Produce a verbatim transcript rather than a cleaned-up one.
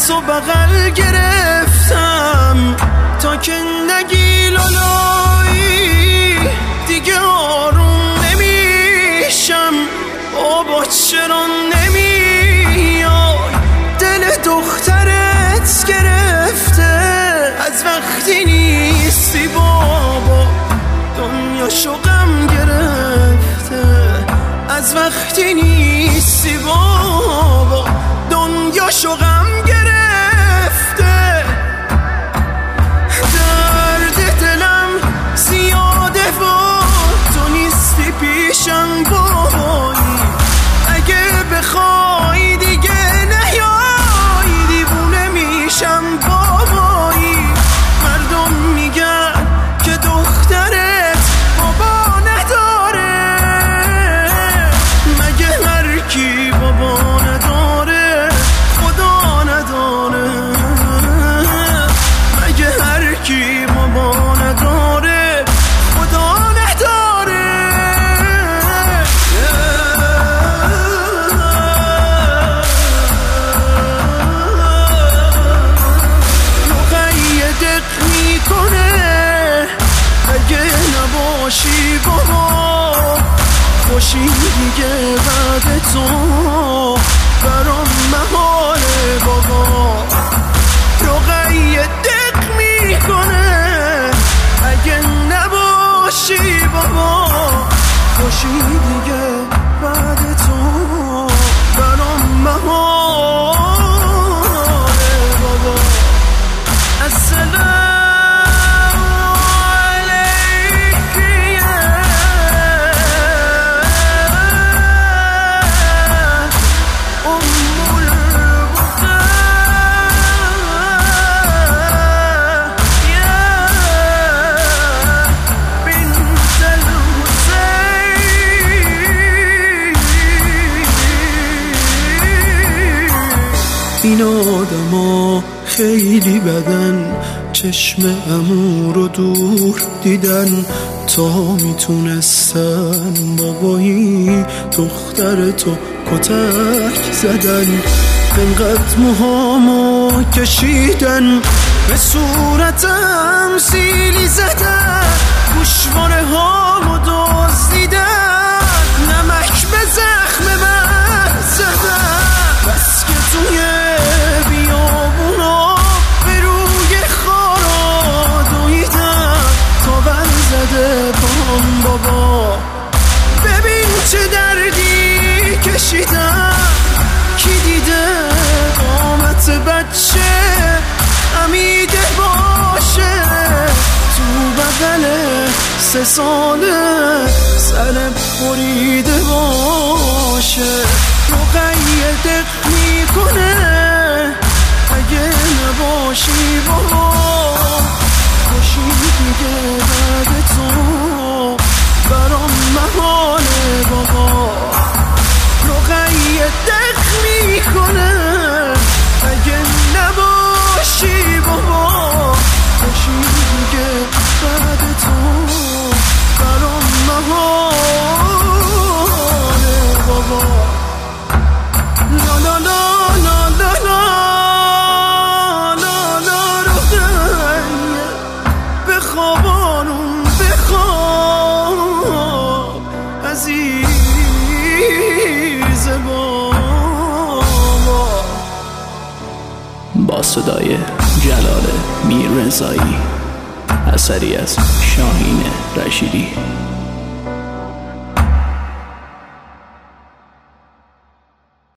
تو بغل گرفتم تا که نگی لالایی دیگه آروم نمیشم. بابا چرا نمیای؟ دل دخترت گرفته از وقتی نیستی بابا، دنیاشو غم گرفته از وقتی نیستی بابا، دنیاشو غم گرفته. درد دلم زیاده و تو نیستی پیشم بابایی، اگه بخوای دیگه نیای دیوونه میشم بابایی. مردم میگن که دخترت بابا نداره، مگه هر کی بابا نداره خدا نداره؟ مگه هر کی بابا نداره خدا نداره؟ مقیدت میکنه اگه نباشی بابا، خوشی دیگه بعد تو برام محاله بابا. رقیدت میکنه اگه نباشی بابا، خوشی دیگه بعد تو برام محاله بابا. السلام این آدما خیلی بدن، چشم عمو رو دور دیدن تا میتونستن بابایی دختر تو کتک زدن. انقدر موهامو کشیدن به صورتم سیلی زدن، گوشواره هامو دزدیدن، نمک به زخم من زدن. بس که توی بیابونا به روی خارا دویدم تا بر زده پام بابا. ببین چه دردی کشیدم، کی دیده قامت بچه امیده باشه تو بغل سه ساله سر بریده باشه. رقیدت میکنه اگه نباشی بابا، خوشی دیگه بعد تو برام محاله بابا. رقیدت میکنه اگه نباشی بابا، خوشی دیگه بعد تو برام محاله بابا. لا لا لا لا لا لا لا لا لا بخواب آروم بخواب عزیز بابا. با صدای جلال میررضایی، اثری از شاهین رشیدی.